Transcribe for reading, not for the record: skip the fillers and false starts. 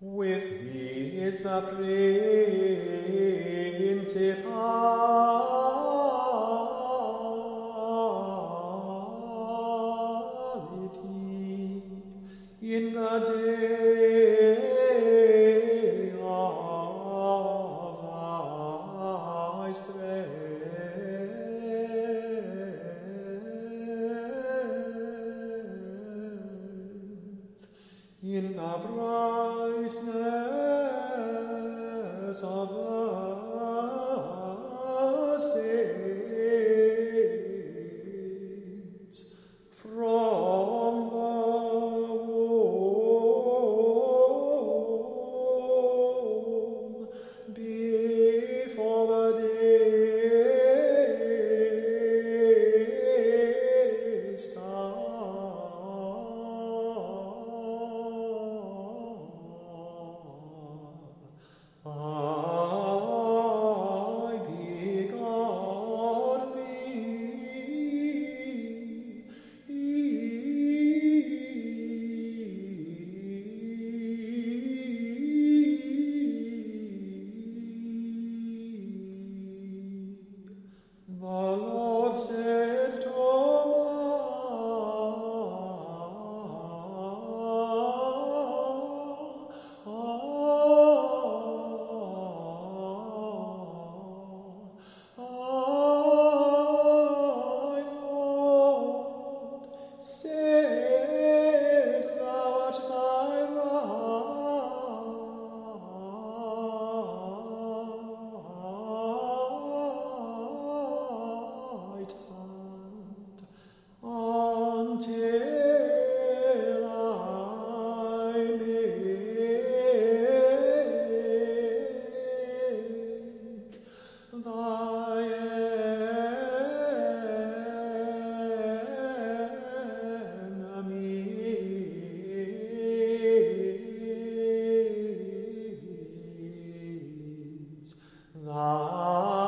With thee is the principality in the day of thy strength, in the brightness of the saints, from the womb, before the day I begot thee. The Lord said to said thou art my right hand, until I make thy enemies thy